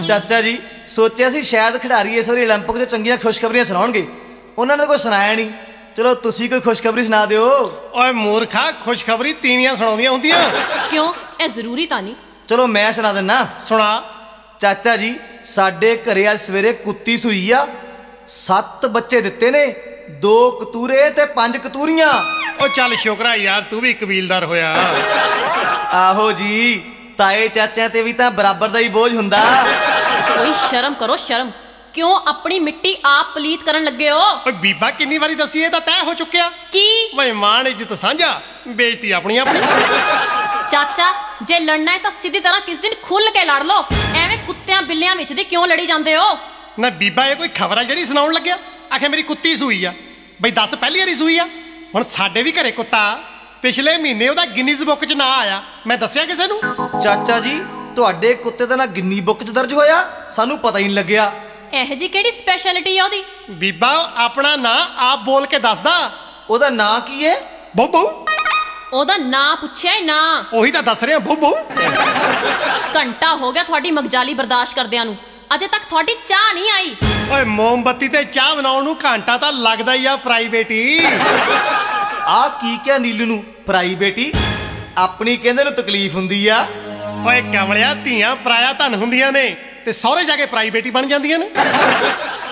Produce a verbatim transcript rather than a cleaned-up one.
ਚਾਚਾ ਜੀ ਸੋਚਿਆ ਸੀ ਸ਼ਾਇਦ ਖਿਡਾਰੀ ਇਸ ਵਾਰੀ 올림픽 ਦੇ ਚੰਗੀਆਂ ਖੁਸ਼ਖਬਰੀਆਂ ਸੁਣਾਉਣਗੇ, ਉਹਨਾਂ ਨੇ ਕੋਈ ਸੁਣਾਇਆ ਨਹੀਂ। ਚਲੋ ਤੁਸੀਂ ਕੋਈ ਖੁਸ਼ਖਬਰੀ ਸੁਣਾ ਦਿਓ। ਓਏ ਮੂਰਖਾ, ਖੁਸ਼ਖਬਰੀ ਤੀਵੀਆਂ ਸੁਣਾਉਂਦੀਆਂ ਹੁੰਦੀਆਂ। ਕਿਉਂ, ਇਹ ਜ਼ਰੂਰੀ ਤਾਂ ਨਹੀਂ। ਚਲੋ ਮੈਂ ਸੁਣਾ ਦਿੰਨਾ। ਸੁਣਾ। ਚਾਚਾ ਜੀ ਸਾਡੇ ਘਰੇ ਅੱਜ ਸਵੇਰੇ ਕੁੱਤੀ ਸੂਈ ਆ, ਸੱਤ ਬੱਚੇ ਦਿੱਤੇ ਨੇ, ਦੋ ਕਤੂਰੇ ਤੇ ਪੰਜ ਕਤੂਰੀਆਂ। ਓ ਚੱਲ ਸ਼ੁਕਰਾ ਯਾਰ, ਤੂੰ ਵੀ ਕਬੀਲਦਾਰ ਹੋਇਆ। ਆਹੋ ਜੀ, ਤਾਏ ਚਾਚਿਆਂ ਤੇ ਵੀ ਤਾਂ ਬਰਾਬਰ ਦਾ ਹੀ ਬੋਝ ਹੁੰਦਾ। ਕੋਈ ਸ਼ਰਮ ਕਰੋ, ਸ਼ਰਮ। ਕਿਉਂ ਆਪਣੀ ਮਿੱਟੀ ਆਪ ਪਲੀਤ ਕਰਨ ਲੱਗੇ ਹੋ? ਓਏ ਬੀਬਾ, ਕਿੰਨੀ ਵਾਰੀ ਦੱਸੀ, ਇਹ ਤਾਂ ਤੈਅ ਹੋ ਚੁੱਕਿਆ। ਕੀ? ਓਏ ਮਾਣ ਇੱਜ਼ਤ ਸਾਂਝਾ, ਬੇਇੱਜ਼ਤੀ ਆਪਣੀ ਆਪਣੀ। ਚਾਚਾ ਜੇ ਲੜਨਾ ਹੈ ਤਾਂ ਸਿੱਧੀ ਤਰ੍ਹਾਂ ਕਿਸ ਦਿਨ ਖੁੱਲ ਕੇ ਲੜ ਲਓ, ਐਵੇਂ ਕੁੱਤਿਆਂ ਬਿੱਲਿਆਂ ਵਿੱਚ ਦੀ ਕਿਉਂ ਲੜੀ ਜਾਂਦੇ ਹੋ? ਨਾ ਬੀਬਾ, ਇਹ ਕੋਈ ਖਬਰ ਆ ਜਿਹੜੀ ਸੁਣਾਉਣ ਲੱਗਿਆ? ਆਖੇ ਮੇਰੀ ਕੁੱਤੀ ਸੂਈ ਆ। ਬਈ ਦੱਸ, ਪਹਿਲੀ ਵਾਰੀ ਸੂਈ ਆ? ਹੁਣ ਸਾਡੇ ਵੀ ਘਰੇ ਕੁੱਤਾ, ਪਿਛਲੇ ਮਹੀਨੇ ਉਹਦਾ ਗਿਨੀਜ਼ ਬੁੱਕ 'ਚ ਨਾਂ ਆਇਆ, ਮੈਂ ਦੱਸਿਆ ਕਿਸੇ ਨੂੰ? ਚਾਚਾ ਜੀ ਤੁਹਾਡੇ ਕੁੱਤੇ ਦਾ ਨਾਂ ਗਿੰਨੀ ਬੁੱਕ 'ਚ ਦਰਜ ਹੋਇਆ? ਸਾਨੂੰ ਪਤਾ ਹੀ ਨਹੀਂ ਲੱਗਿਆ। ਇਹ ਜੀ ਕਿਹੜੀ ਸਪੈਸ਼ਲਿਟੀ ਆ ਉਹਦੀ? ਬੀਬਾ ਆਪਣਾ ਨਾਂ ਆਪ ਬੋਲ ਕੇ ਦੱਸਦਾ। ਉਹਦਾ ਨਾਂ ਕੀ ਹੈ? ਬਹੂ ਬਹੂ। ਉਹਦਾ ਨਾਂ ਪੁੱਛਿਆ ਹੀ ਨਾ। ਉਹੀ ਤਾਂ ਦੱਸ ਰਿਹਾ, ਬਹੂ ਬਹੂ। ਘੰਟਾ ਹੋ ਗਿਆ ਤੁਹਾਡੀ ਮਗਜਾਲੀ ਬਰਦਾਸ਼ਤ ਕਰਦਿਆਂ ਨੂੰ, ਅਜੇ ਤੱਕ ਤੁਹਾਡੀ ਚਾਹ ਨਹੀਂ ਆਈ। ਓਏ ਮੋਮਬੱਤੀ ਤੇ ਚਾਹ ਬਣਾਉਣ ਨੂੰ ਘੰਟਾ ਤਾਂ ਲੱਗਦਾ ਹੀ ਆ ਪ੍ਰਾਈਵੇਟੀ। ਆ ਕੀ ਕਿਹਾ ਨੀਲੂ ਨੂੰ ਪ੍ਰਾਈਵੇਟੀ? ਆਪਣੀ ਕਹਿੰਦੇ ਨੂੰ ਤਕਲੀਫ ਹੁੰਦੀ ਆ। ਓਏ ਕਮਲਿਆ, ਧੀਆਂ ਪਰਾਇਆ ਧਨ ਹੁੰਦੀਆਂ ਨੇ ਤੇ ਸਹੁਰੇ ਜਾ ਕੇ ਪ੍ਰਾਈਵੇਟੀ ਬਣ ਜਾਂਦੀਆਂ ਨੇ।